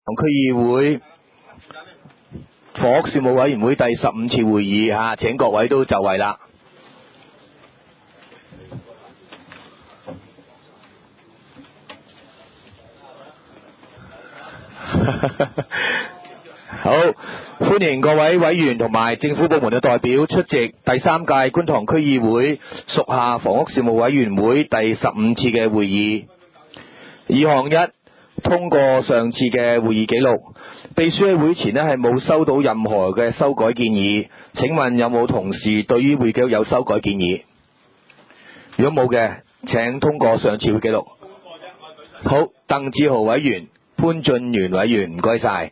區議會房屋事務委員會第15次會議請各位都就位啦。好，歡迎各位委員同埋政府部門嘅代表出席第3屆觀塘區議會屬下房屋事務委員會第15次嘅會議。議項1，通過上次嘅會議記錄。秘書喺會前係冇收到任何嘅修改建議，請問有冇同事對於會記錄有修改建議？如果冇嘅，請通過上次會記錄。好，鄧志豪委員、潘俊源委員，唔該晒。